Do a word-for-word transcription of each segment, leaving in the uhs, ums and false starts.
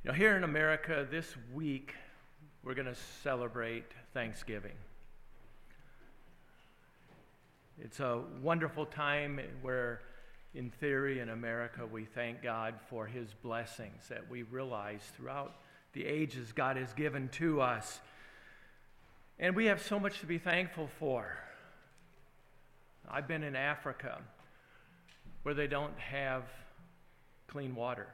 You know, here in America this week, we're going to celebrate Thanksgiving. It's a wonderful time where, in theory, in America, we thank God for His blessings that we realize throughout the ages God has given to us. And we have so much to be thankful for. I've been in Africa where they don't have clean water.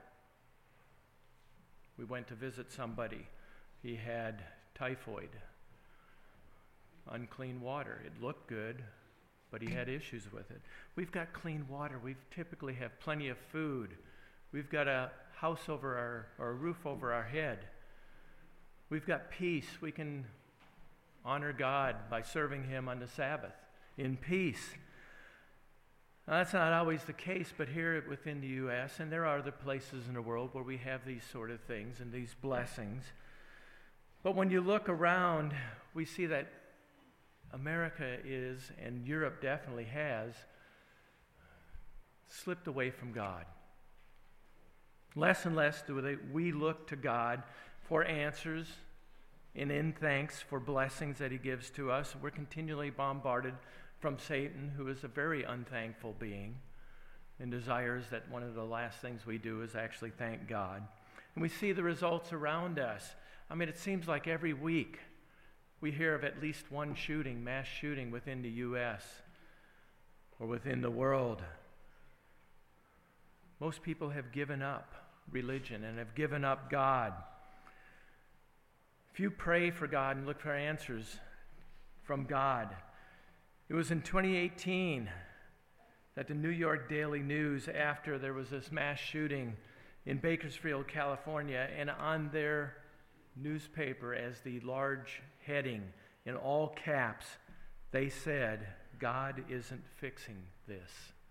We went to visit somebody. He had typhoid, unclean water. It looked good, but he had issues with it. We've got clean water. We typically have plenty of food. We've got a house over our, or a roof over our head. We've got peace. We can honor God by serving Him on the Sabbath in peace. Now, that's not always the case, but here within the U S, and there are other places in the world where we have these sort of things and these blessings. But when you look around, we see that America is, and Europe definitely has, slipped away from God. Less and less do they, we look to God for answers and in thanks for blessings that He gives to us. We're continually bombarded from Satan, who is a very unthankful being and desires that one of the last things we do is actually thank God. And we see the results around us. I mean, it seems like every week we hear of at least one shooting, mass shooting within the U S or within the world. Most people have given up religion and have given up God. If you pray for God and look for answers from God, it was in twenty eighteen that the New York Daily News, after there was this mass shooting in Bakersfield, California, and on their newspaper as the large heading in all caps, they said, "God isn't fixing this."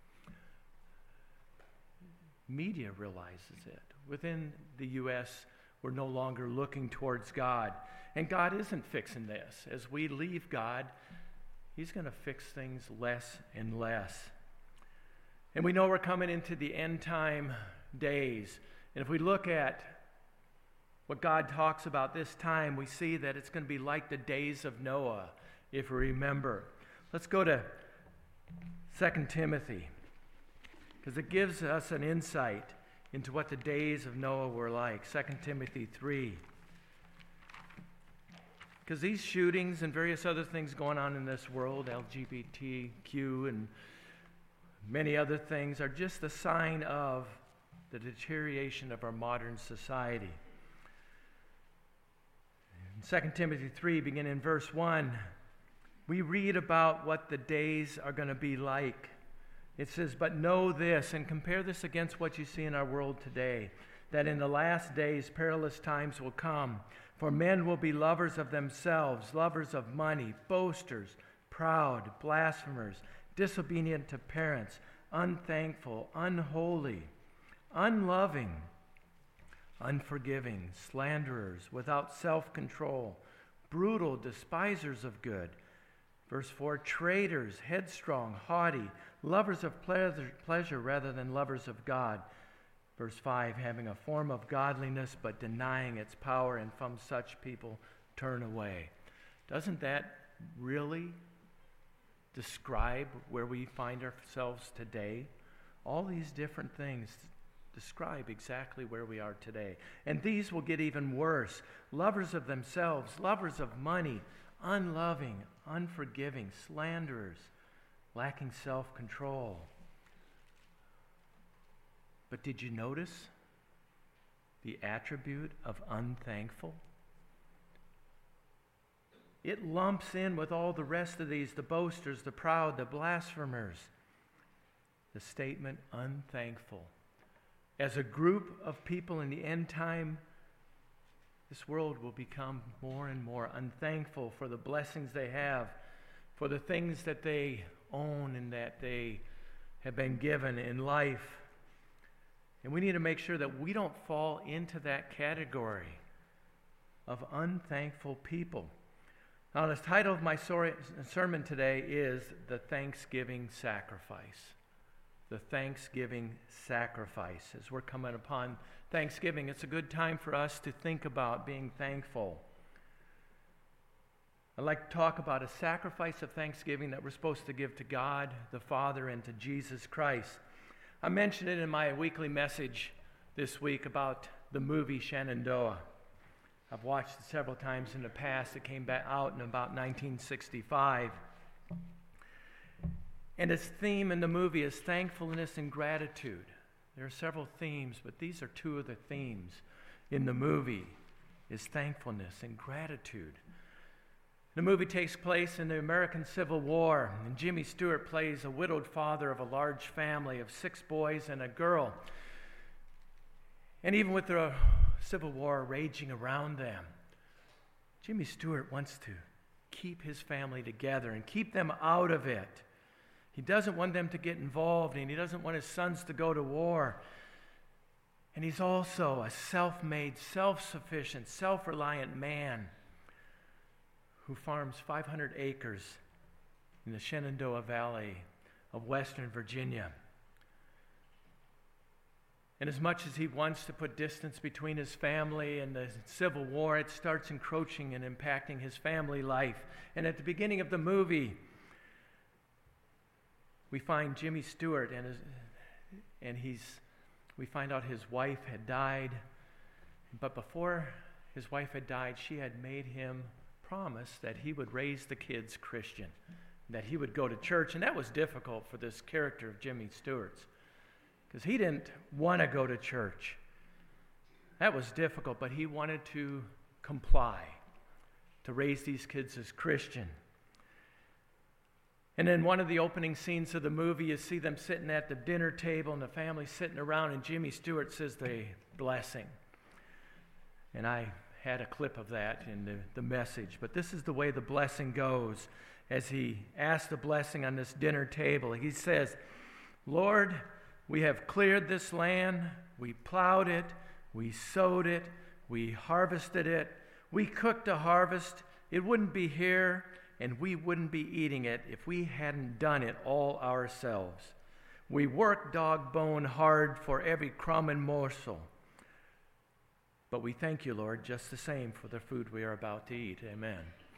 Media realizes it. Within the U S, we're no longer looking towards God. And God isn't fixing this. As we leave God, He's going to fix things less and less. And we know we're coming into the end time days. And if we look at what God talks about this time, we see that it's going to be like the days of Noah, if we remember. Let's go to Second Timothy, because it gives us an insight into what the days of Noah were like. Second Timothy three. Because these shootings and various other things going on in this world, L G B T Q and many other things, are just a sign of the deterioration of our modern society. In Second Timothy three, beginning in verse one, we read about what the days are going to be like. It says, "But know this," and compare this against what you see in our world today, "that in the last days perilous times will come. For men will be lovers of themselves, lovers of money, boasters, proud, blasphemers, disobedient to parents, unthankful, unholy, unloving, unforgiving, slanderers, without self-control, brutal, despisers of good." Verse four, "traitors, headstrong, haughty, lovers of pleasure, pleasure rather than lovers of God." Verse five, "having a form of godliness but denying its power, and from such people turn away." Doesn't that really describe where we find ourselves today? All these different things describe exactly where we are today. And these will get even worse. Lovers of themselves, lovers of money, unloving, unforgiving, slanderers, lacking self-control. But did you notice the attribute of unthankful? It lumps in with all the rest of these, the boasters, the proud, the blasphemers. The statement unthankful. As a group of people in the end time, this world will become more and more unthankful for the blessings they have, for the things that they own and that they have been given in life. And we need to make sure that we don't fall into that category of unthankful people. Now, the title of my sermon today is The Thanksgiving Sacrifice. The Thanksgiving Sacrifice. As we're coming upon Thanksgiving, it's a good time for us to think about being thankful. I'd like to talk about a sacrifice of thanksgiving that we're supposed to give to God, the Father, and to Jesus Christ. I mentioned it in my weekly message this week about the movie Shenandoah. I've watched it several times in the past. It came back out in about nineteen sixty-five. And its theme in the movie is thankfulness and gratitude. There are several themes, but these are two of the themes in the movie, is thankfulness and gratitude. The movie takes place in the American Civil War, and Jimmy Stewart plays a widowed father of a large family of six boys and a girl. And even with the Civil War raging around them, Jimmy Stewart wants to keep his family together and keep them out of it. He doesn't want them to get involved, and he doesn't want his sons to go to war. And he's also a self-made, self-sufficient, self-reliant man who farms five hundred acres in the Shenandoah Valley of Western Virginia. And as much as he wants to put distance between his family and the Civil War, it starts encroaching and impacting his family life. And at the beginning of the movie, we find Jimmy Stewart, and his, and he's we find out his wife had died. But before his wife had died, she had made him promise that he would raise the kids Christian, that he would go to church. And that was difficult for this character of Jimmy Stewart's, because he didn't want to go to church. That was difficult, but he wanted to comply, to raise these kids as Christian. And in one of the opening scenes of the movie, you see them sitting at the dinner table and the family sitting around, and Jimmy Stewart says the blessing. And I had a clip of that in the, the message. But this is the way the blessing goes. As he asks the blessing on this dinner table, he says, "Lord, we have cleared this land, we plowed it, we sowed it, we harvested it, we cooked a harvest. It wouldn't be here, and we wouldn't be eating it if we hadn't done it all ourselves. We worked dog bone hard for every crumb and morsel. But we thank you, Lord, just the same for the food we are about to eat." Amen.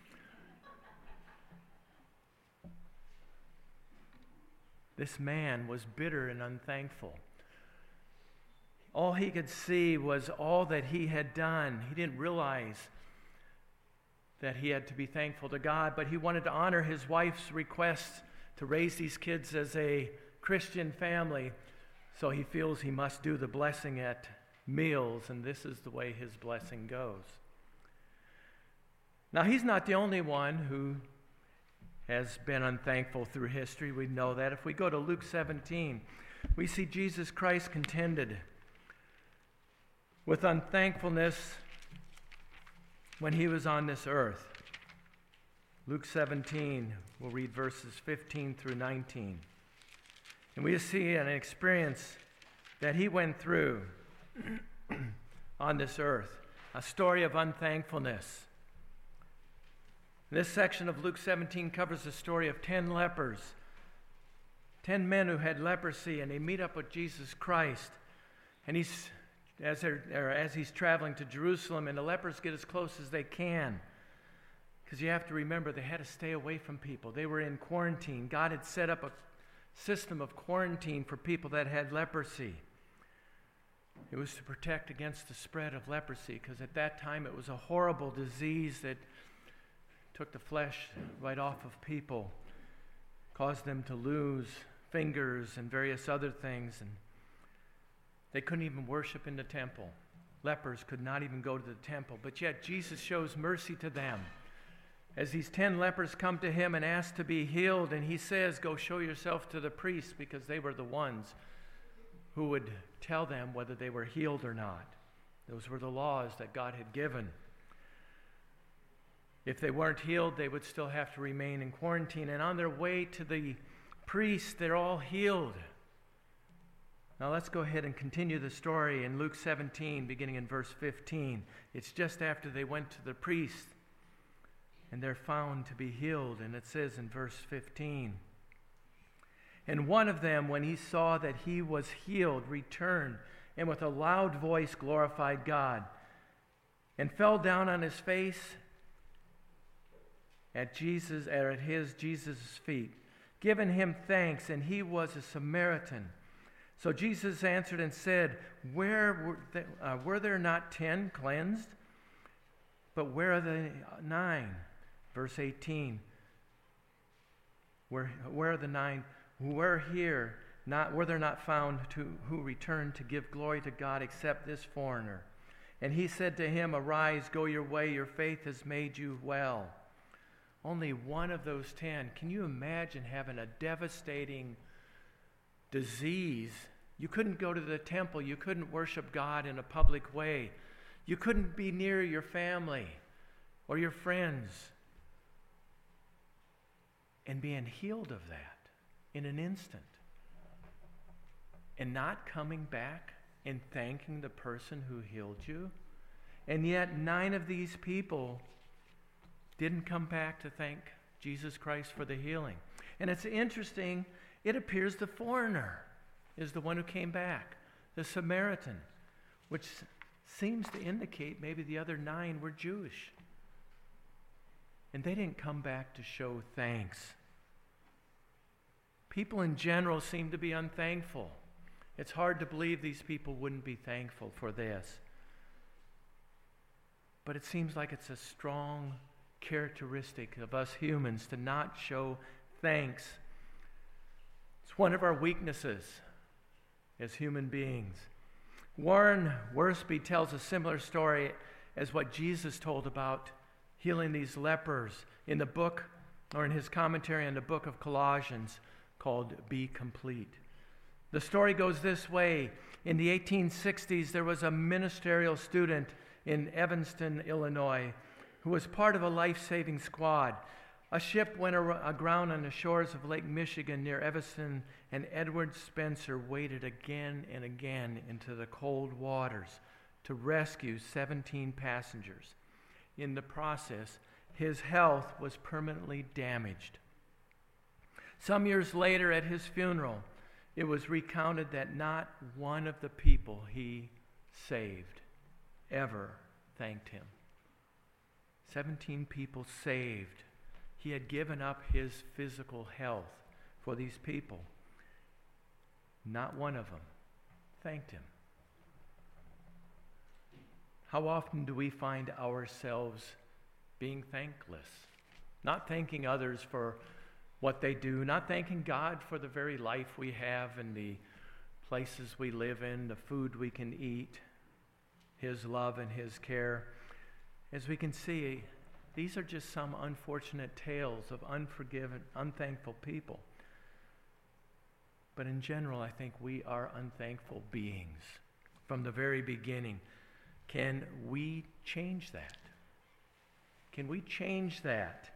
This man was bitter and unthankful. All he could see was all that he had done. He didn't realize that he had to be thankful to God, but he wanted to honor his wife's request to raise these kids as a Christian family, so he feels he must do the blessing at meals, and this is the way his blessing goes. Now, he's not the only one who has been unthankful through history. We know that. If we go to Luke seventeen, we see Jesus Christ contended with unthankfulness when he was on this earth. Luke seventeen, we'll read verses fifteen through nineteen. And we see an experience that he went through on this earth, a story of unthankfulness. This section of Luke seventeen covers the story of ten lepers, ten men who had leprosy, and they meet up with Jesus Christ. And he's As, they're, or as he's traveling to Jerusalem, and the lepers get as close as they can. Because you have to remember, they had to stay away from people. They were in quarantine. God had set up a system of quarantine for people that had leprosy. It was to protect against the spread of leprosy, because at that time it was a horrible disease that took the flesh right off of people, caused them to lose fingers and various other things, and they couldn't even worship in the temple. Lepers could not even go to the temple. But yet Jesus shows mercy to them. As these ten lepers come to him and ask to be healed, and he says, "Go show yourself to the priests," because they were the ones who would tell them whether they were healed or not. Those were the laws that God had given. If they weren't healed, they would still have to remain in quarantine. And on their way to the priest, they're all healed. Now let's go ahead and continue the story in Luke seventeen, beginning in verse fifteen. It's just after they went to the priest, and they're found to be healed. And it says in verse fifteen, "And one of them, when he saw that he was healed, returned and with a loud voice glorified God, and fell down on his face at Jesus, at his Jesus' feet, giving him thanks, and he was a Samaritan. So Jesus answered and said, Where were, they, uh, were there not ten cleansed? But where are the nine? Verse eighteen. Where, where are the nine who were here, not, were there not found to, who returned to give glory to God except this foreigner? And he said to him, Arise, go your way, your faith has made you well. Only one of those ten. Can you imagine having a devastating disease? You couldn't go to the temple. You couldn't worship God in a public way. You couldn't be near your family or your friends. And being healed of that in an instant. And not coming back and thanking the person who healed you. And yet nine of these people didn't come back to thank Jesus Christ for the healing. And it's interesting, it appears the foreigner is the one who came back, the Samaritan, which seems to indicate maybe the other nine were Jewish. And they didn't come back to show thanks. People in general seem to be unthankful. It's hard to believe these people wouldn't be thankful for this. But it seems like it's a strong characteristic of us humans to not show thanks. It's one of our weaknesses as human beings. Warren Wiersbe tells a similar story as what Jesus told about healing these lepers in the book, or in his commentary on the book of Colossians called Be Complete. The story goes this way. In the eighteen sixties, there was a ministerial student in Evanston, Illinois, who was part of a life-saving squad. A ship went aground on the shores of Lake Michigan near Evanston, and Edward Spencer waded again and again into the cold waters to rescue seventeen passengers. In the process, his health was permanently damaged. Some years later, at his funeral, it was recounted that not one of the people he saved ever thanked him. Seventeen people saved. He had given up his physical health for these people. Not one of them thanked him. How often do we find ourselves being thankless? Not thanking others for what they do, not thanking God for the very life we have and the places we live in, the food we can eat, His love and His care. As we can see, these are just some unfortunate tales of unforgiven, unthankful people. But in general, I think we are unthankful beings from the very beginning. Can we change that? Can we change that?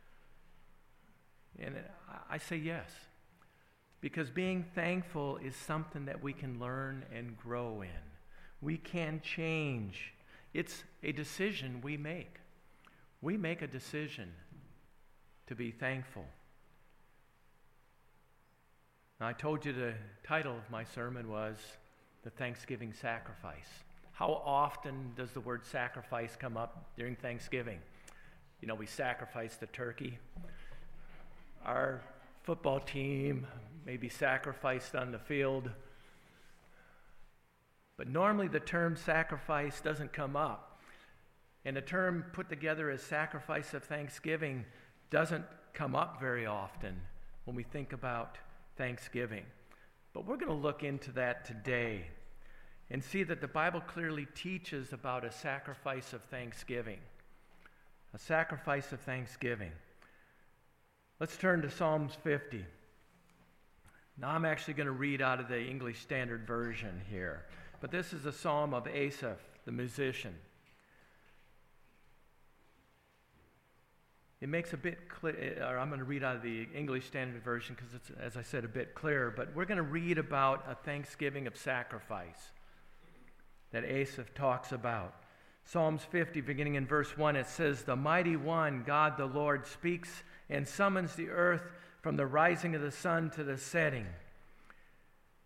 And I say yes, because being thankful is something that we can learn and grow in. We can change. It's a decision we make. We make a decision to be thankful. Now, I told you the title of my sermon was The Thanksgiving Sacrifice. How often does the word sacrifice come up during Thanksgiving? You know, we sacrifice the turkey. Our football team may be sacrificed on the field. But normally the term sacrifice doesn't come up. And the term put together as sacrifice of thanksgiving doesn't come up very often when we think about Thanksgiving. But we're going to look into that today and see that the Bible clearly teaches about a sacrifice of thanksgiving. A sacrifice of thanksgiving. Let's turn to Psalms fifty. Now I'm actually going to read out of the English Standard Version here. But this is a psalm of Asaph, the musician. It makes a bit clear, or I'm going to read out of the English Standard Version because it's, as I said, a bit clearer. But we're going to read about a thanksgiving of sacrifice that Asaph talks about. Psalms fifty, beginning in verse one, it says, "The mighty one, God the Lord, speaks and summons the earth from the rising of the sun to the setting.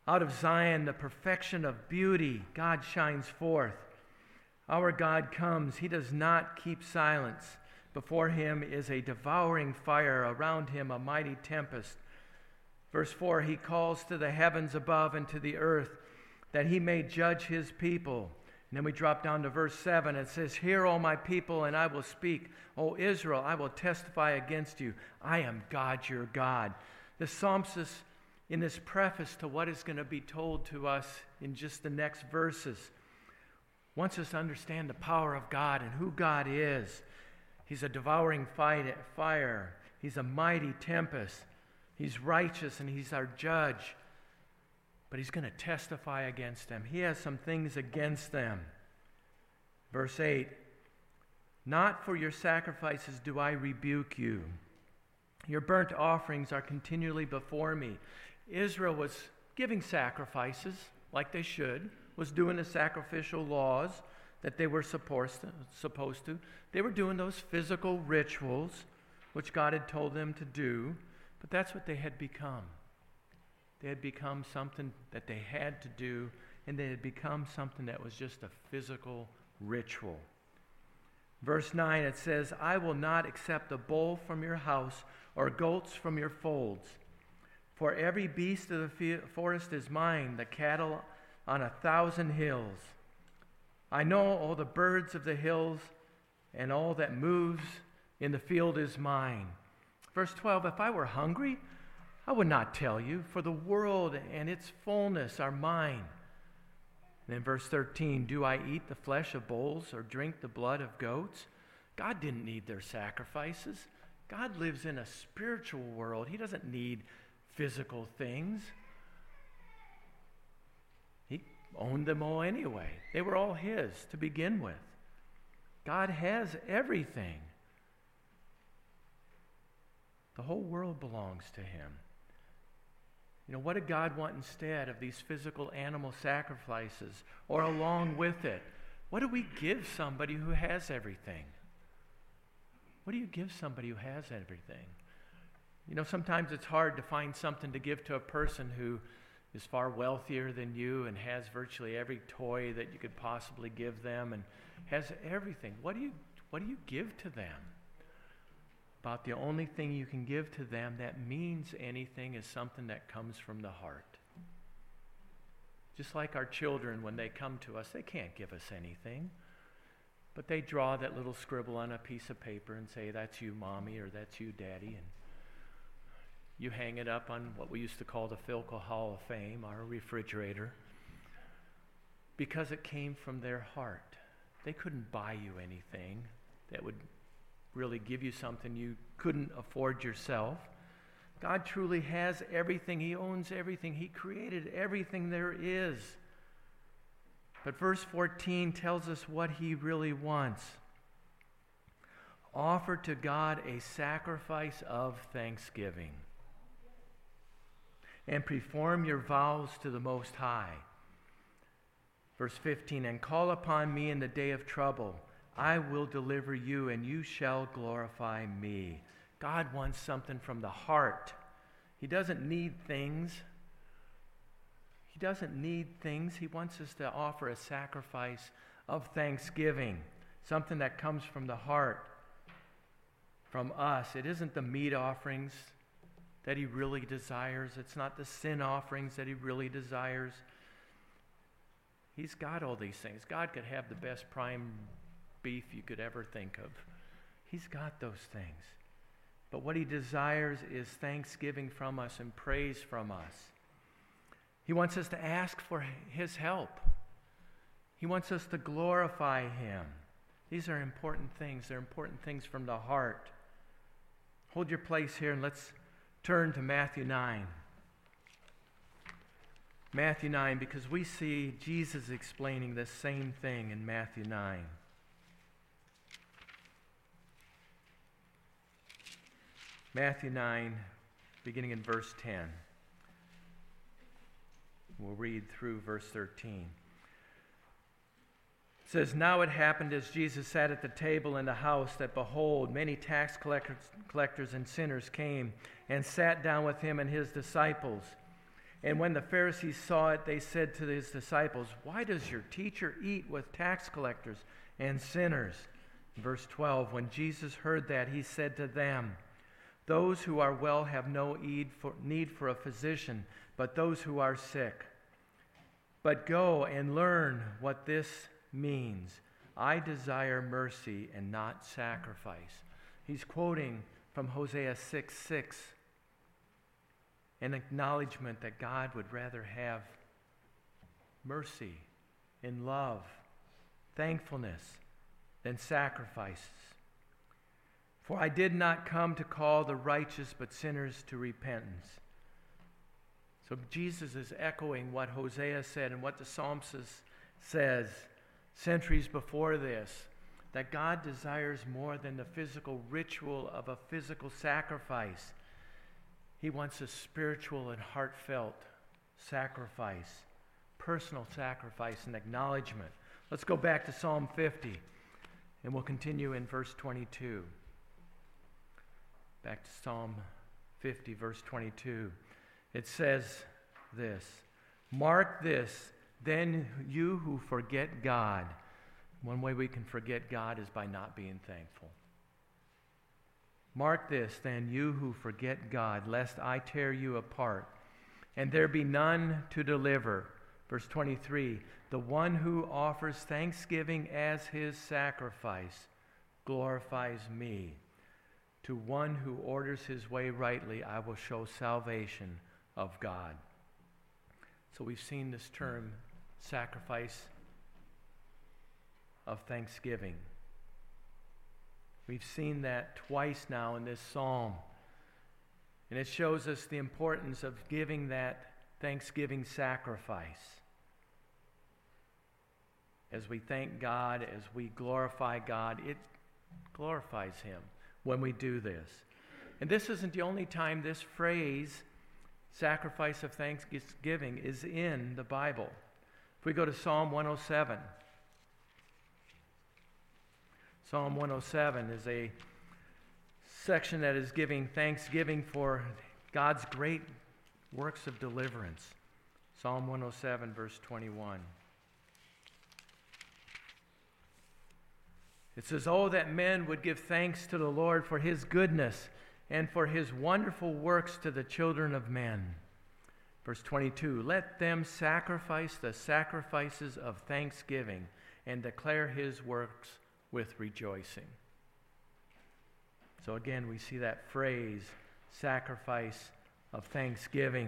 Out of Zion, the perfection of beauty, God shines forth. Our God comes. He does not keep silence. Before him is a devouring fire, around him a mighty tempest. Verse four, he calls to the heavens above and to the earth that he may judge his people. And then we drop down to verse seven. It says, hear, O my people, and I will speak. O Israel, I will testify against you. I am God, your God. The psalmist, in this preface to what is going to be told to us in just the next verses, wants us to understand the power of God and who God is. He's a devouring fire. He's a mighty tempest. He's righteous and he's our judge. But he's going to testify against them. He has some things against them. Verse eight, not for your sacrifices do I rebuke you. Your burnt offerings are continually before me. Israel was giving sacrifices like they should, was doing the sacrificial laws that they were supposed to, supposed to. They were doing those physical rituals which God had told them to do, but that's what they had become. They had become something that they had to do, and they had become something that was just a physical ritual. Verse nine, it says, I will not accept a bull from your house or goats from your folds. For every beast of the forest is mine, the cattle on a thousand hills. I know all the birds of the hills, and all that moves in the field is mine. Verse twelve, if I were hungry, I would not tell you, for the world and its fullness are mine. And then verse thirteen, do I eat the flesh of bulls or drink the blood of goats? God didn't need their sacrifices. God lives in a spiritual world. He doesn't need physical things. He owned them all anyway. They were all his to begin with. God has everything. The whole world belongs to him. You know, what did God want instead of these physical animal sacrifices, or along with it? What do we give somebody who has everything? What do you give somebody who has everything? You know, sometimes it's hard to find something to give to a person who is far wealthier than you and has virtually every toy that you could possibly give them and has everything. What do you, what do you give to them? About the only thing you can give to them that means anything is something that comes from the heart. Just like our children, when they come to us, they can't give us anything. But they draw that little scribble on a piece of paper and say, that's you, Mommy, or that's you, Daddy. And you hang it up on what we used to call the Philco Hall of Fame, our refrigerator, because it came from their heart. They couldn't buy you anything that would really give you something you couldn't afford yourself. God truly has everything. He owns everything. He created everything there is. But verse fourteen tells us what he really wants. Offer to God a sacrifice of thanksgiving and perform your vows to the Most High. Verse fifteen, and call upon me in the day of trouble. I will deliver you, and you shall glorify me. God wants something from the heart. He doesn't need things. He doesn't need things. He wants us to offer a sacrifice of thanksgiving, something that comes from the heart, from us. It isn't the meat offerings that he really desires. It's not the sin offerings that he really desires. He's got all these things. God could have the best prime beef you could ever think of. He's got those things. But what he desires is thanksgiving from us and praise from us. He wants us to ask for his help. He wants us to glorify him. These are important things. They're important things from the heart. Hold your place here and let's turn to Matthew nine. Matthew nine, because we see Jesus explaining this same thing in Matthew nine. Matthew nine, beginning in verse ten. We'll read through verse thirteen. It says, now it happened as Jesus sat at the table in the house that, behold, many tax collectors, collectors and sinners came and sat down with him and his disciples. And when the Pharisees saw it, they said to his disciples, "Why does your teacher eat with tax collectors and sinners?" Verse twelve, when Jesus heard that, he said to them, "Those who are well have no need for, need for a physician, but those who are sick. But go and learn what this means. I desire mercy and not sacrifice." He's quoting from Hosea six six, an acknowledgement that God would rather have mercy and love, thankfulness, than sacrifices. "For I did not come to call the righteous, but sinners to repentance." So Jesus is echoing what Hosea said and what the psalmist says centuries before this, that God desires more than the physical ritual of a physical sacrifice. He wants a spiritual and heartfelt sacrifice, personal sacrifice and acknowledgement. Let's go back to Psalm fifty, and we'll continue in verse twenty-two. Back to Psalm fifty, verse twenty-two. It says this, "Mark this, then you who forget God." One way we can forget God is by not being thankful. "Mark this, then, you who forget God, lest I tear you apart, and there be none to deliver." Verse twenty-three, "The one who offers thanksgiving as his sacrifice glorifies me. To one who orders his way rightly, I will show salvation of God." So we've seen this term, sacrifice of thanksgiving. We've seen that twice now in this psalm. And it shows us the importance of giving that thanksgiving sacrifice. As we thank God, as we glorify God, it glorifies Him when we do this. And this isn't the only time this phrase, sacrifice of thanksgiving, is in the Bible. If we go to Psalm one oh seven. Psalm one oh seven is a section that is giving thanksgiving for God's great works of deliverance. Psalm one oh seven, verse twenty-one. It says, "Oh, that men would give thanks to the Lord for His goodness and for His wonderful works to the children of men." Verse twenty-two, "Let them sacrifice the sacrifices of thanksgiving and declare His works with rejoicing." So again, we see that phrase, sacrifice of thanksgiving.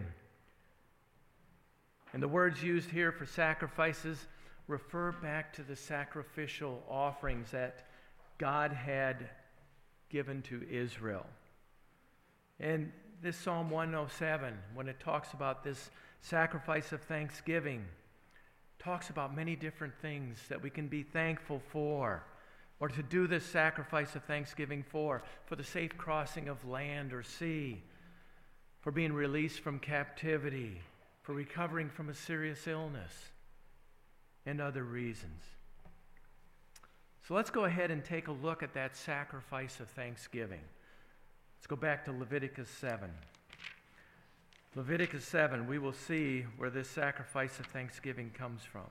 And the words used here for sacrifices refer back to the sacrificial offerings that God had given to Israel. And this Psalm one oh seven, when it talks about this sacrifice of thanksgiving, talks about many different things that we can be thankful for, or to do this sacrifice of thanksgiving for, for the safe crossing of land or sea, for being released from captivity, for recovering from a serious illness, and other reasons. So let's go ahead and take a look at that sacrifice of thanksgiving. Let's go back to Leviticus seven. Leviticus seven, we will see where this sacrifice of thanksgiving comes from.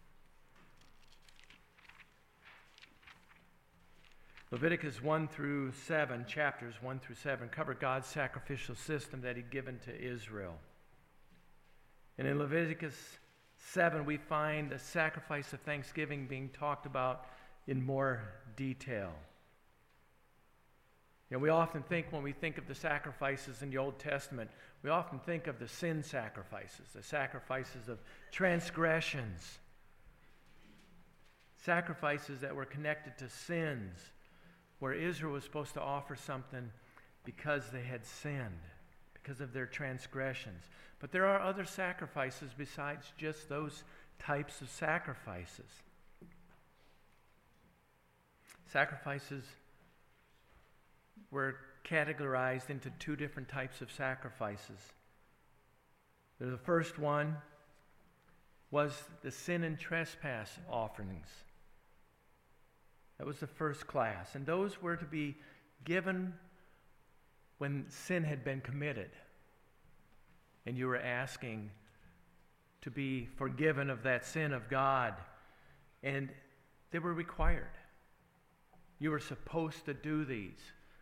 Leviticus one through seven, chapters one through seven, cover God's sacrificial system that He'd given to Israel. And in Leviticus seven, we find the sacrifice of thanksgiving being talked about in more detail. You know, we often think, when we think of the sacrifices in the Old Testament, we often think of the sin sacrifices, the sacrifices of transgressions, sacrifices that were connected to sins, where Israel was supposed to offer something because they had sinned, because of their transgressions. But there are other sacrifices besides just those types of sacrifices. Sacrifices were categorized into two different types of sacrifices. The first one was the sin and trespass offerings. That was the first class. And those were to be given when sin had been committed. and you were asking to be forgiven of that sin of God, and they were required. You were supposed to do these.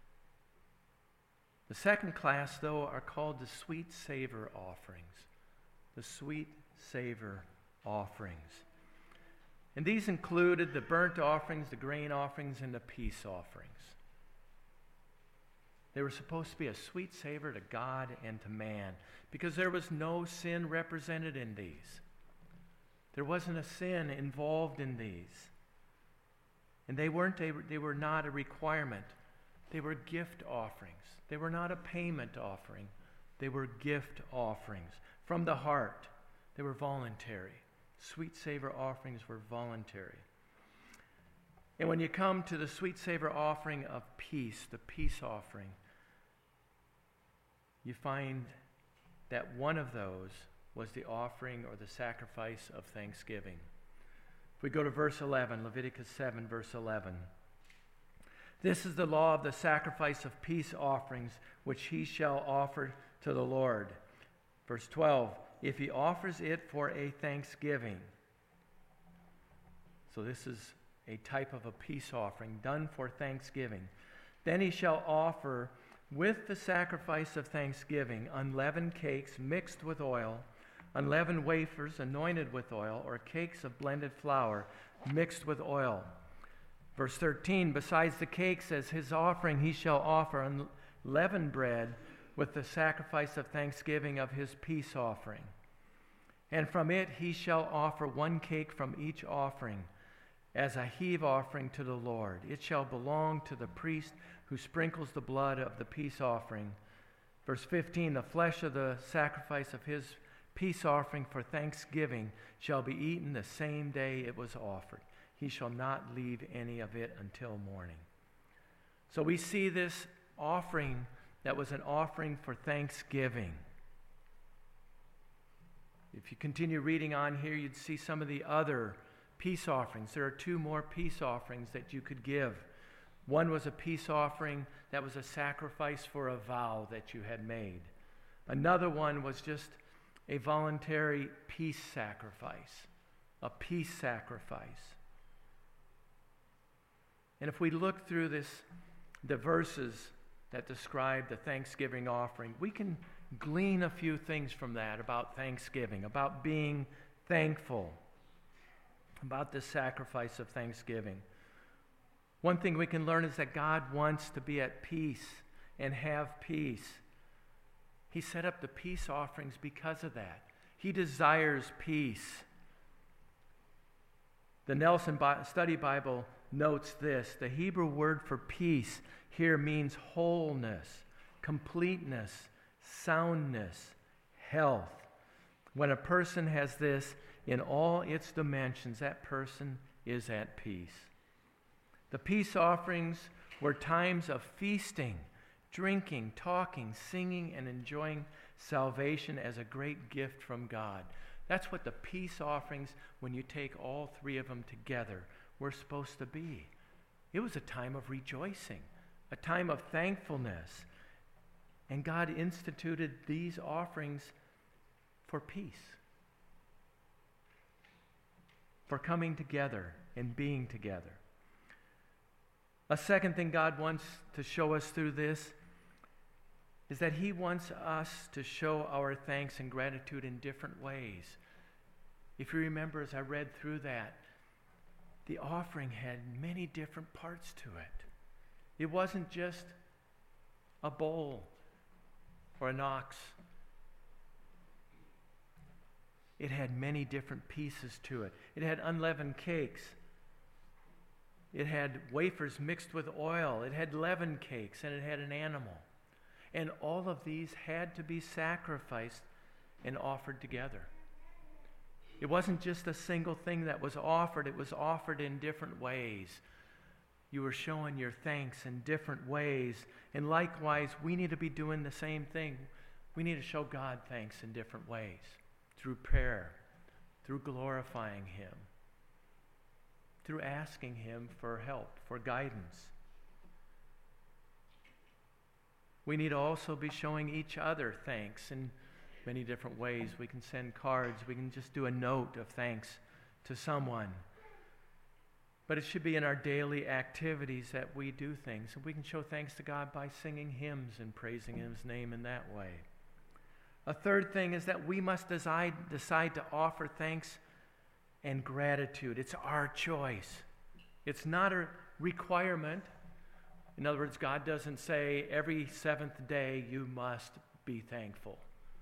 The second class, though, are called the sweet savor offerings. The sweet savor offerings. And these included the burnt offerings, the grain offerings, and the peace offerings. They were supposed to be a sweet savor to God and to man, because there was no sin represented in these. There wasn't a sin involved in these. And they weren't a, they were not a requirement. They were gift offerings. They were not a payment offering. They were gift offerings from the heart. They were voluntary. Sweet savor offerings were voluntary. And when you come to the sweet savor offering of peace, the peace offering, you find that one of those was the offering or the sacrifice of thanksgiving. If we go to verse eleven, Leviticus seven, verse eleven. This is the law of the sacrifice of peace offerings, which he shall offer to the Lord. Verse twelve, if he offers it for a thanksgiving. So this is a type of a peace offering done for thanksgiving. Then he shall offer with the sacrifice of thanksgiving unleavened cakes mixed with oil, unleavened wafers anointed with oil, or cakes of blended flour mixed with oil. Verse thirteen, besides the cakes as his offering, he shall offer unleavened bread with the sacrifice of thanksgiving of his peace offering. And from it he shall offer one cake from each offering as a heave offering to the Lord. It shall belong to the priest who sprinkles the blood of the peace offering. Verse fifteen, the flesh of the sacrifice of his peace offering for thanksgiving shall be eaten the same day it was offered. He shall not leave any of it until morning. So we see this offering that was an offering for thanksgiving. If you continue reading on here, you'd see some of the other peace offerings. There are two more peace offerings that you could give. One was a peace offering that was a sacrifice for a vow that you had made. Another one was just a voluntary peace sacrifice, a peace sacrifice. And if we look through this, the verses that describe the Thanksgiving offering, we can glean a few things from that about Thanksgiving, about being thankful, about this sacrifice of thanksgiving. One thing we can learn is that God wants to be at peace and have peace. He set up the peace offerings because of that. He desires peace. The Nelson Study Bible notes this: the Hebrew word for peace here means wholeness, completeness, soundness, health. When a person has this in all its dimensions, that person is at peace. The peace offerings were times of feasting, drinking, talking, singing, and enjoying salvation as a great gift from God. That's what the peace offerings, when you take all three of them together, were supposed to be. It was a time of rejoicing, a time of thankfulness. And God instituted these offerings for peace, for coming together and being together. A second thing God wants to show us through this is that he wants us to show our thanks and gratitude in different ways. If you remember, as I read through that, the offering had many different parts to it. It wasn't just a bowl or an ox. It had many different pieces to it. It had unleavened cakes. It had wafers mixed with oil. It had leavened cakes, and it had an animal. And all of these had to be sacrificed and offered together. It wasn't just a single thing that was offered. It was offered in different ways. You were showing your thanks in different ways. And likewise, we need to be doing the same thing. We need to show God thanks in different ways. Through prayer, through glorifying him, through asking him for help, for guidance. We need to also be showing each other thanks and many different ways. We can send cards. We can just do a note of thanks to someone. But it should be in our daily activities that we do things. And we can show thanks to God by singing hymns and praising his name in that way. A third thing is that we must decide, decide to offer thanks and gratitude. It's our choice. It's not a requirement. In other words, God doesn't say every seventh day you must be thankful.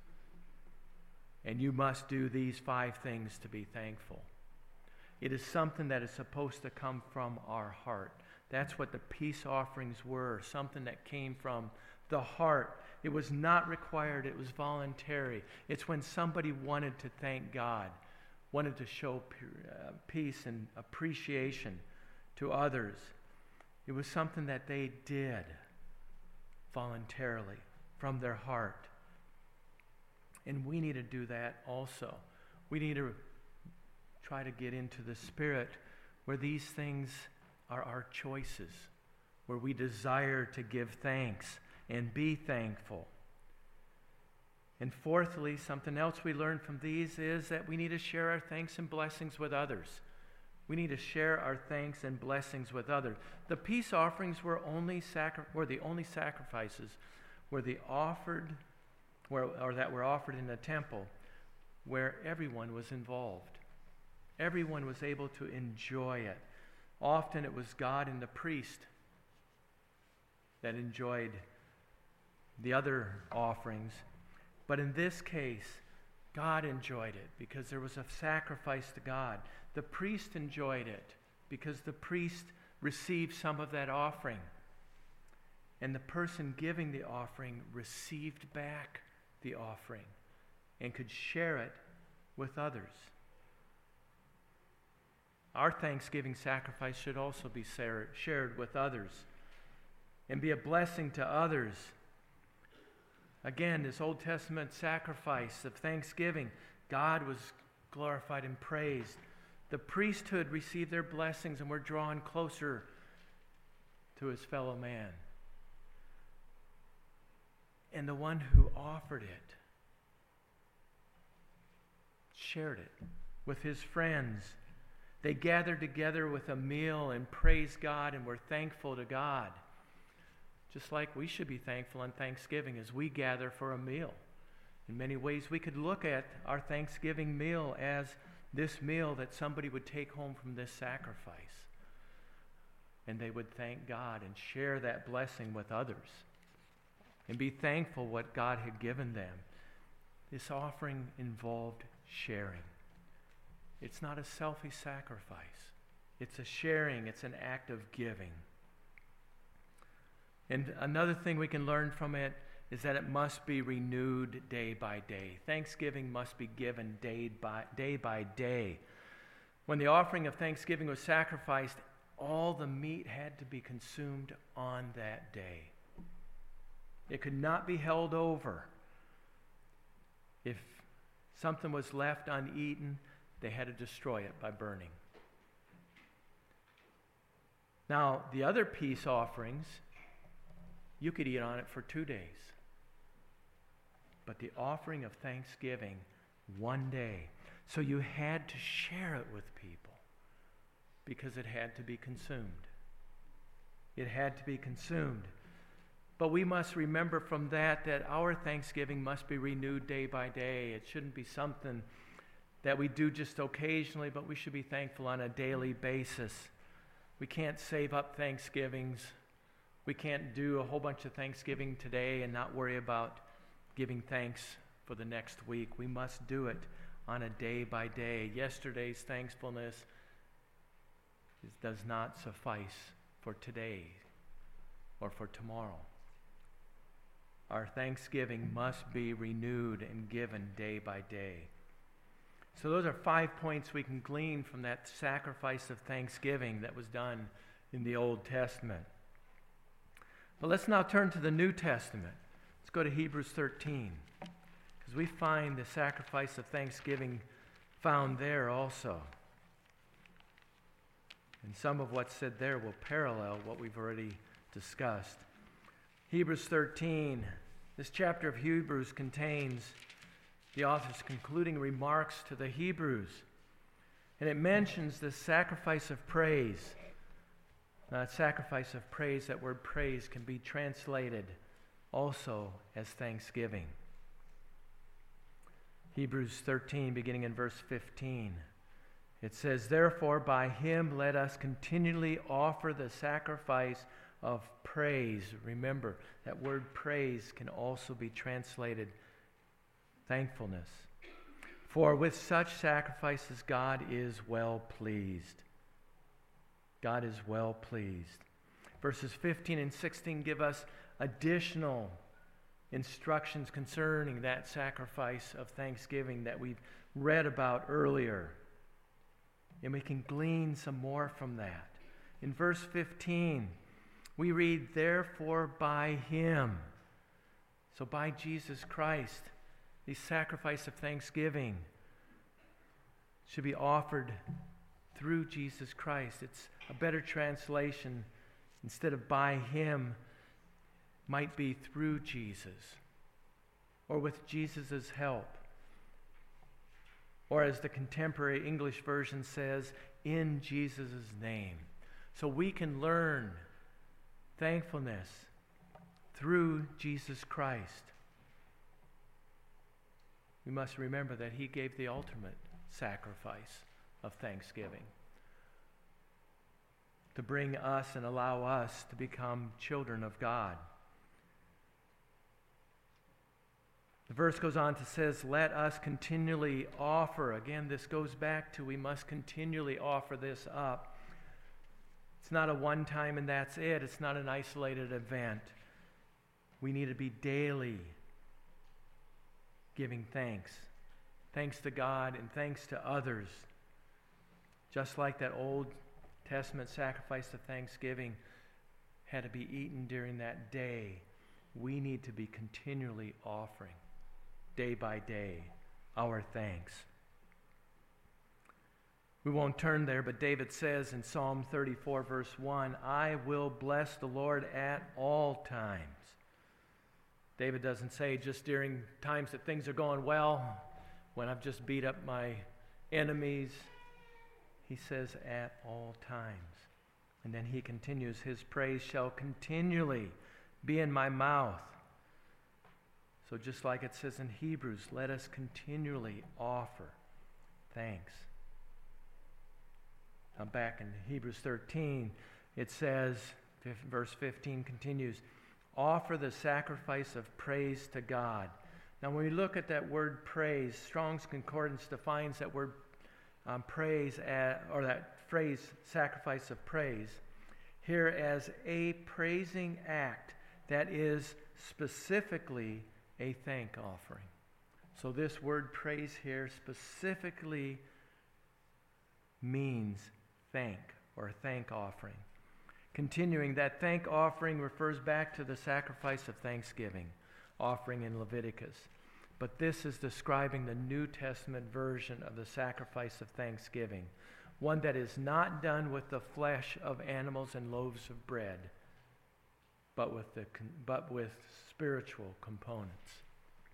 And you must do these five things to be thankful. It is something that is supposed to come from our heart. That's what the peace offerings were, something that came from the heart. It was not required, it was voluntary. It's when somebody wanted to thank God, wanted to show peace and appreciation to others. It was something that they did voluntarily from their heart. And we need to do that also. We need to try to get into the spirit where these things are our choices, where we desire to give thanks and be thankful. And fourthly, something else we learn from these is that we need to share our thanks and blessings with others. We need to share our thanks and blessings with others. The peace offerings were only sacri- were the only sacrifices were the offered where, or that were offered in the temple where everyone was involved. Everyone was able to enjoy it. Often it was God and the priest that enjoyed the other offerings. But in this case, God enjoyed it because there was a sacrifice to God. The priest enjoyed it because the priest received some of that offering. And the person giving the offering received back the offering and could share it with others. Our Thanksgiving sacrifice should also be shared with others and be a blessing to others. Again, this Old Testament sacrifice of thanksgiving, God was glorified and praised. The priesthood received their blessings and were drawn closer to his fellow man. And the one who offered it shared it with his friends. They gathered together with a meal and praised God and were thankful to God. Just like we should be thankful on Thanksgiving as we gather for a meal. In many ways, we could look at our Thanksgiving meal as this meal that somebody would take home from this sacrifice. And they would thank God and share that blessing with others. And be thankful what God had given them. This offering involved sharing. It's not a selfish sacrifice. It's a sharing. It's an act of giving. And another thing we can learn from it is that it must be renewed day by day. Thanksgiving must be given day by day by day. When the offering of thanksgiving was sacrificed, all the meat had to be consumed on that day. It could not be held over. If something was left uneaten, they had to destroy it by burning. Now, the other peace offerings, you could eat on it for two days. But the offering of thanksgiving, one day. So you had to share it with people because it had to be consumed. It had to be consumed. But we must remember from that that our thanksgiving must be renewed day by day. It shouldn't be something that we do just occasionally, but we should be thankful on a daily basis. We can't save up Thanksgivings. We can't do a whole bunch of Thanksgiving today and not worry about giving thanks for the next week. We must do it on a day by day. Yesterday's thankfulness does not suffice for today or for tomorrow. Our thanksgiving must be renewed and given day by day. So those are five points we can glean from that sacrifice of thanksgiving that was done in the Old Testament. But let's now turn to the New Testament. Let's go to Hebrews thirteen, because we find the sacrifice of thanksgiving found there also. And some of what's said there will parallel what we've already discussed. Hebrews thirteen, this chapter of Hebrews contains the author's concluding remarks to the Hebrews. And it mentions this sacrifice of praise. That sacrifice of praise, that word praise, can be translated also as thanksgiving. Hebrews thirteen, beginning in verse fifteen. It says, "Therefore, by him let us continually offer the sacrifice of praise." Remember, that word praise can also be translated thankfulness. "For with such sacrifices God is well pleased." God is well pleased. Verses fifteen and sixteen give us additional instructions concerning that sacrifice of thanksgiving that we've read about earlier. And we can glean some more from that. In verse fifteen, we read, "Therefore by him." So by Jesus Christ, the sacrifice of thanksgiving should be offered through Jesus Christ. It's a better translation. Instead of by him, might be through Jesus, or with Jesus' help. Or as the contemporary English version says, in Jesus' name. So we can learn thankfulness through Jesus Christ. We must remember that he gave the ultimate sacrifice of thanksgiving to bring us and allow us to become children of God. The verse goes on to says, "Let us continually offer." Again, this goes back to we must continually offer this up. It's not a one time and that's it. It's not an isolated event. We need to be daily giving thanks. Thanks to God and thanks to others. Just like that Old Testament sacrifice of thanksgiving had to be eaten during that day, we need to be continually offering, day by day, our thanks. We won't turn there, but David says in Psalm thirty-four, verse one, "I will bless the Lord at all times." David doesn't say just during times that things are going well, when I've just beat up my enemies. He says at all times. And then he continues, "His praise shall continually be in my mouth." So just like it says in Hebrews, let us continually offer thanks. Now back in Hebrews thirteen, it says, verse fifteen continues, "Offer the sacrifice of praise to God." Now when we look at that word praise, Strong's Concordance defines that word um, praise, at, or that phrase sacrifice of praise, here as a praising act that is specifically a thank offering. So this word praise here specifically means thank or thank offering. Continuing, that thank offering refers back to the sacrifice of thanksgiving offering in Leviticus. But this is describing the New Testament version of the sacrifice of thanksgiving, one that is not done with the flesh of animals and loaves of bread, but with the but with spiritual components.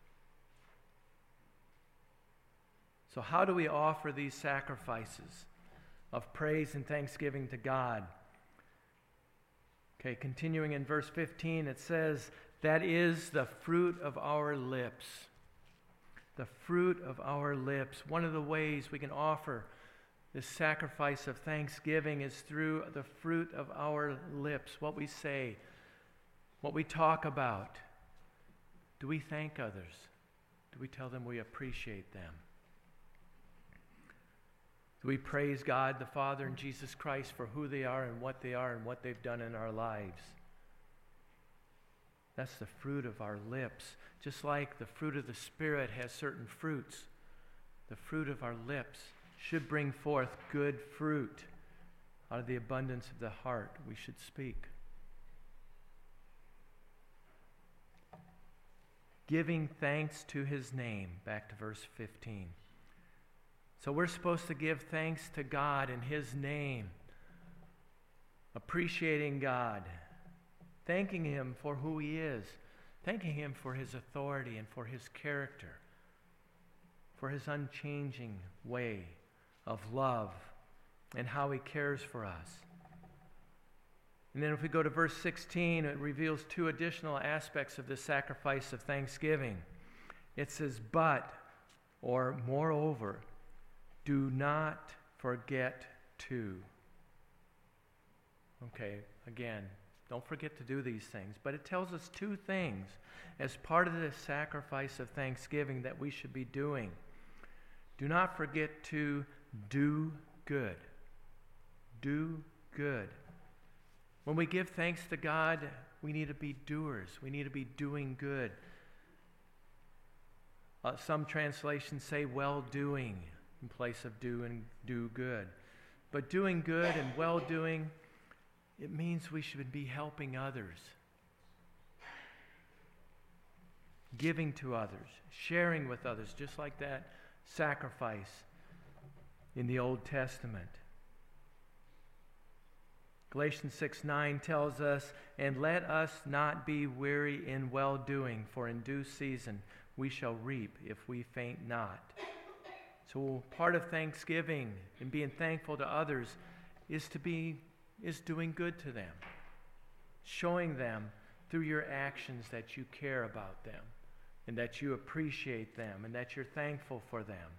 So how do we offer these sacrifices of praise and thanksgiving to God? Okay, continuing in verse fifteen, it says, "That is the fruit of our lips." The fruit of our lips. One of the ways we can offer this sacrifice of thanksgiving is through the fruit of our lips, what we say, what we talk about. Do we thank others? Do we tell them we appreciate them? Do we praise God the Father and Jesus Christ for who they are and what they are and what they've done in our lives? That's the fruit of our lips. Just like the fruit of the Spirit has certain fruits, the fruit of our lips should bring forth good fruit. Out of the abundance of the heart, we should speak. Giving thanks to his name, back to verse fifteen. So we're supposed to give thanks to God in his name, appreciating God, thanking him for who he is, thanking him for his authority and for his character. for his unchanging way of love and how he cares for us. And then if we go to verse sixteen, it reveals two additional aspects of this sacrifice of thanksgiving. It says, but, or moreover, do not forget to. Okay, again, don't forget to do these things. But it tells us two things as part of this sacrifice of thanksgiving that we should be doing. Do not forget to do good. Do good. When we give thanks to God, we need to be doers. We need to be doing good. Uh, some translations say well-doing in place of do and do good. But doing good and well-doing, it means we should be helping others, giving to others, sharing with others, just like that sacrifice in the Old Testament. Galatians six nine tells us, and let us not be weary in well-doing, for in due season we shall reap if we faint not. So part of thanksgiving and being thankful to others is to be is doing good to them, showing them through your actions that you care about them and that you appreciate them and that you're thankful for them.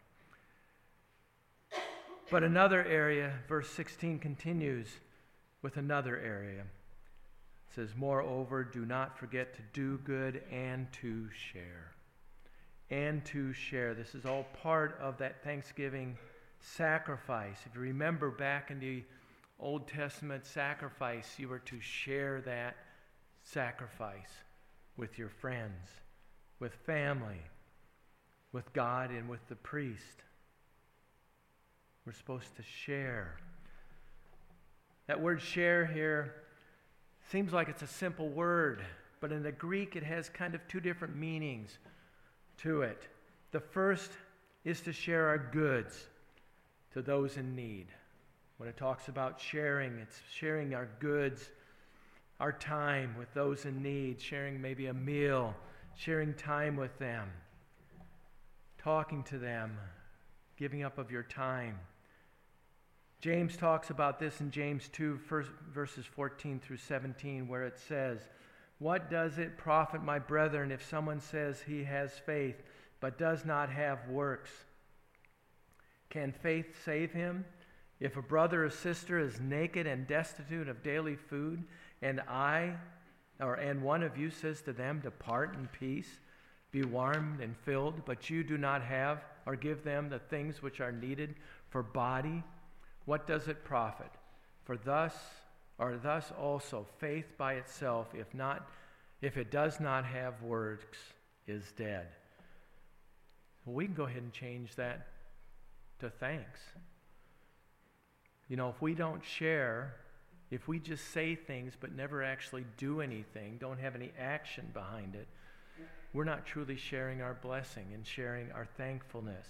But another area, verse sixteen continues with another area. It says, moreover, do not forget to do good and to share. And to share. This is all part of that Thanksgiving sacrifice. If you remember back in the Old Testament sacrifice, you were to share that sacrifice with your friends, with family, with God, and with the priest. We're supposed to share. That word share here seems like it's a simple word, but in the Greek it has kind of two different meanings to it. The first is to share our goods to those in need. When it talks about sharing, it's sharing our goods, our time with those in need, sharing maybe a meal, sharing time with them, talking to them, giving up of your time. James talks about this in James two, verses fourteen through seventeen, where it says, what does it profit, my brethren, if someone says he has faith, but does not have works? Can faith save him? If a brother or sister is naked and destitute of daily food, and I, or and one of you says to them, depart in peace, be warmed and filled, but you do not have or give them the things which are needed for body, what does it profit? For thus, or thus also, faith by itself, if not, if it does not have works, is dead. Well, we can go ahead and change that to thanks. You know, if we don't share, if we just say things but never actually do anything, don't have any action behind it, we're not truly sharing our blessing and sharing our thankfulness.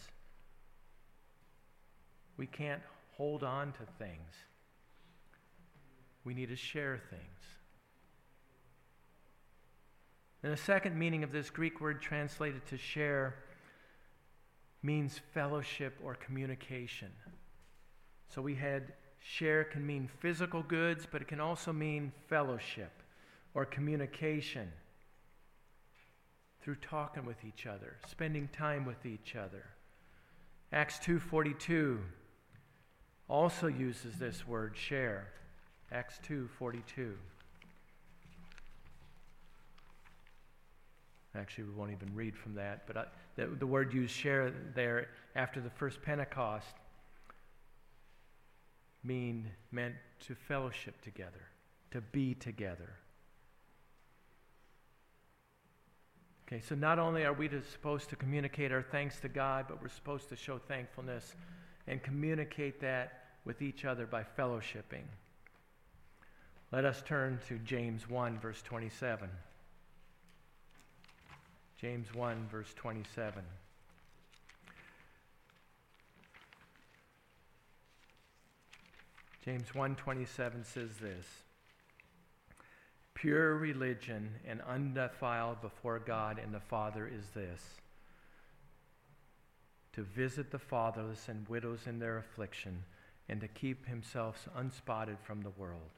We can't hold on to things. We need to share things. And the second meaning of this Greek word translated to share means fellowship or communication. So we had share can mean physical goods, but it can also mean fellowship or communication through talking with each other, spending time with each other. Acts two forty-two also uses this word, share. Acts two forty-two. Actually, we won't even read from that, but I, the, the word used share there after the first Pentecost mean meant to fellowship together, to be together. Okay, so not only are we to, supposed to communicate our thanks to God, but we're supposed to show thankfulness and communicate that with each other by fellowshipping. Let us turn to James one, verse twenty-seven. James one, verse twenty-seven. James one twenty-seven says this: pure religion and undefiled before God and the Father is this, to visit the fatherless and widows in their affliction, and to keep himself unspotted from the world.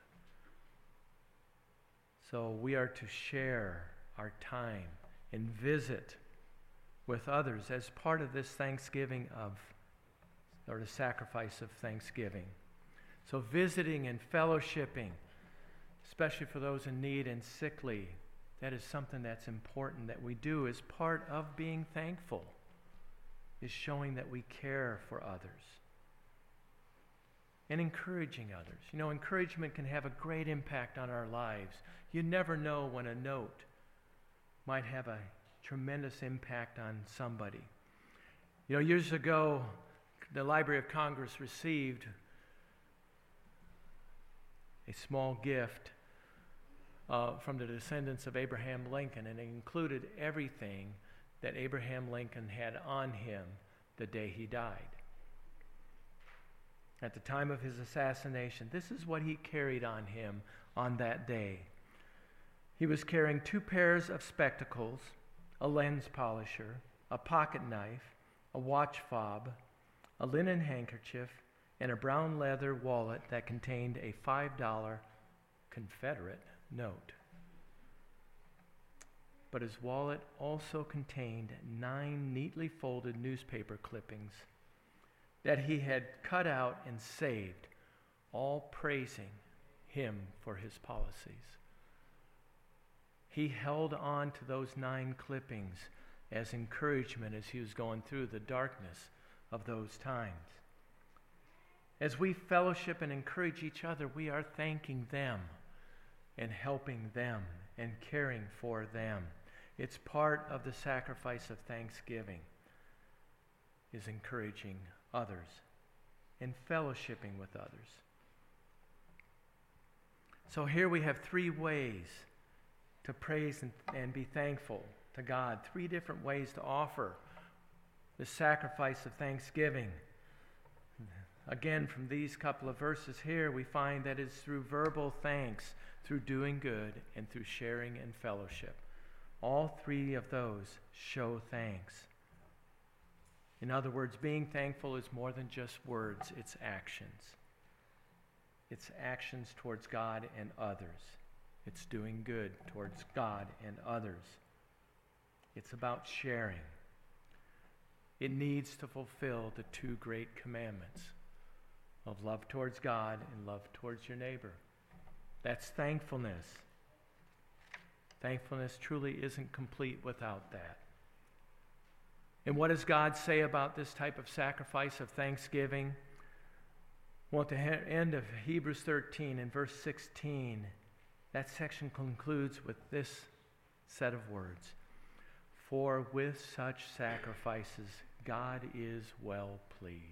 So we are to share our time and visit with others as part of this Thanksgiving of, or the sacrifice of Thanksgiving. So visiting and fellowshipping, especially for those in need and sickly, that is something that's important that we do as part of being thankful, is showing that we care for others. And encouraging others. You know, encouragement can have a great impact on our lives. You never know when a note might have a tremendous impact on somebody. You know, years ago, the Library of Congress received a small gift uh, from the descendants of Abraham Lincoln, and it included everything that Abraham Lincoln had on him the day he died. At the time of his assassination, this is what he carried on him on that day. He was carrying two pairs of spectacles, a lens polisher, a pocket knife, a watch fob, a linen handkerchief, and a brown leather wallet that contained a five dollar Confederate note. But his wallet also contained nine neatly folded newspaper clippings that he had cut out and saved, all praising him for his policies. He held on to those nine clippings as encouragement as he was going through the darkness of those times. As we fellowship and encourage each other, we are thanking them and helping them and caring for them. It's part of the sacrifice of thanksgiving, is encouraging others and fellowshipping with others. So here we have three ways to praise and, and be thankful to God. Three different ways to offer the sacrifice of thanksgiving. Again, from these couple of verses here, we find that it's through verbal thanks, through doing good, and through sharing and fellowship. All three of those show thanks. In other words, being thankful is more than just words, it's actions. It's actions towards God and others. It's doing good towards God and others. It's about sharing. It needs to fulfill the two great commandments of love towards God and love towards your neighbor. That's thankfulness. Thankfulness truly isn't complete without that. And what does God say about this type of sacrifice of thanksgiving? Well, at the end of Hebrews thirteen and verse sixteen, that section concludes with this set of words. For with such sacrifices, God is well pleased.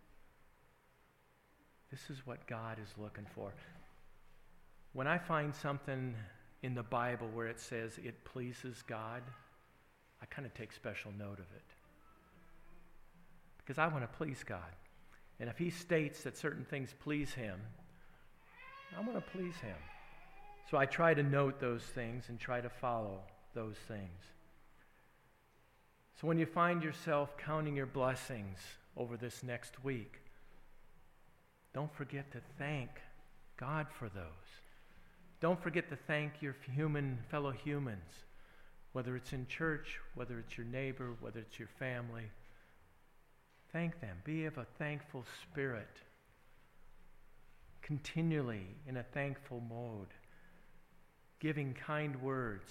This is what God is looking for. When I find something in the Bible where it says it pleases God, I kind of take special note of it. Because I want to please God. And if he states that certain things please him, I want to please him. So I try to note those things and try to follow those things. So when you find yourself counting your blessings over this next week, don't forget to thank God for those. Don't forget to thank your human fellow humans, whether it's in church, whether it's your neighbor, whether it's your family. Thank them. Be of a thankful spirit. Continually in a thankful mode. Giving kind words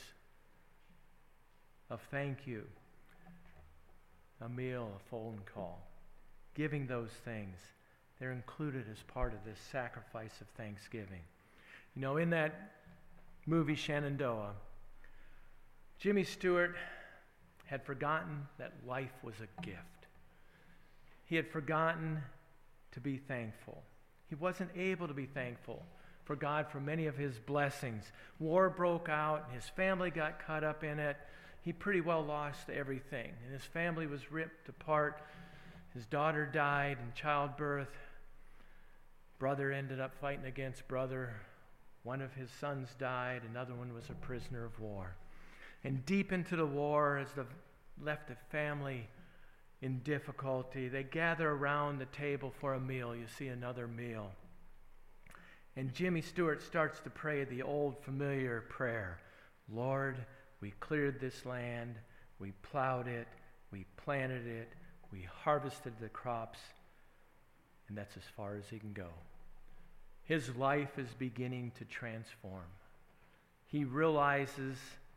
of thank you. A meal, a phone call. Giving those things. They're included as part of this sacrifice of thanksgiving. You know, in that movie Shenandoah, Jimmy Stewart had forgotten that life was a gift. He had forgotten to be thankful. He wasn't able to be thankful for God for many of his blessings. War broke out, and his family got caught up in it. He pretty well lost everything, and his family was ripped apart. His daughter died in childbirth. Brother ended up fighting against brother. One of his sons died. Another one was a prisoner of war. And deep into the war, as the left the family in difficulty. They gather around the table for a meal. You see another meal. And Jimmy Stewart starts to pray the old familiar prayer. Lord, we cleared this land, we plowed it, we planted it, we harvested the crops, and that's as far as he can go. His life is beginning to transform. He realizes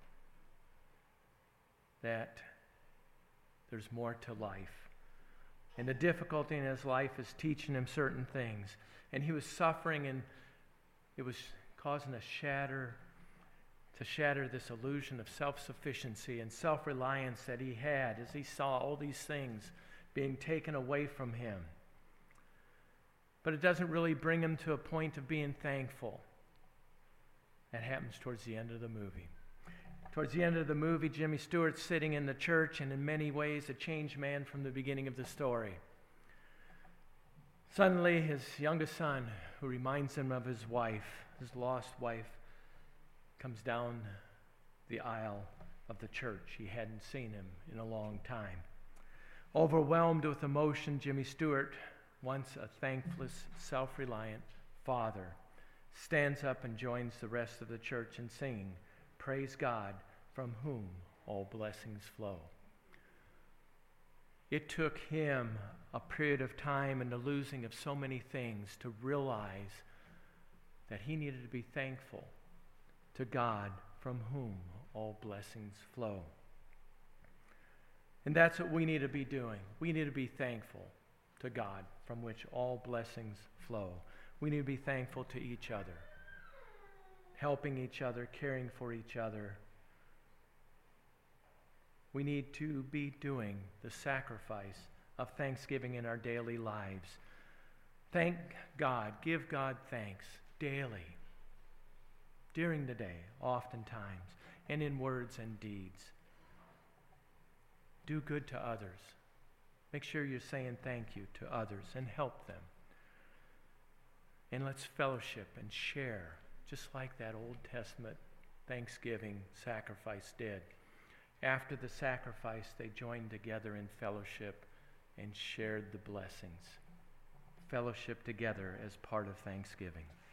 that there's more to life. And the difficulty in his life is teaching him certain things. And he was suffering, and it was causing a shatter, to shatter this illusion of self-sufficiency and self-reliance that he had as he saw all these things being taken away from him. But it doesn't really bring him to a point of being thankful. That happens towards the end of the movie. Towards the end of the movie, Jimmy Stewart's sitting in the church, and in many ways a changed man from the beginning of the story. Suddenly, his youngest son, who reminds him of his wife, his lost wife, comes down the aisle of the church. He hadn't seen him in a long time. Overwhelmed with emotion, Jimmy Stewart, once a thankless, self-reliant father, stands up and joins the rest of the church in singing, "Praise God, from whom all blessings flow." It took him a period of time and the losing of so many things to realize that he needed to be thankful to God, from whom all blessings flow. And that's what we need to be doing. We need to be thankful to God, from which all blessings flow. We need to be thankful to each other, helping each other, caring for each other. We need to be doing the sacrifice of thanksgiving in our daily lives. Thank God, give God thanks daily, during the day, oftentimes, and in words and deeds. Do good to others. Make sure you're saying thank you to others and help them. And let's fellowship and share, just like that Old Testament Thanksgiving sacrifice did. After the sacrifice, they joined together in fellowship and shared the blessings. Fellowship together as part of Thanksgiving.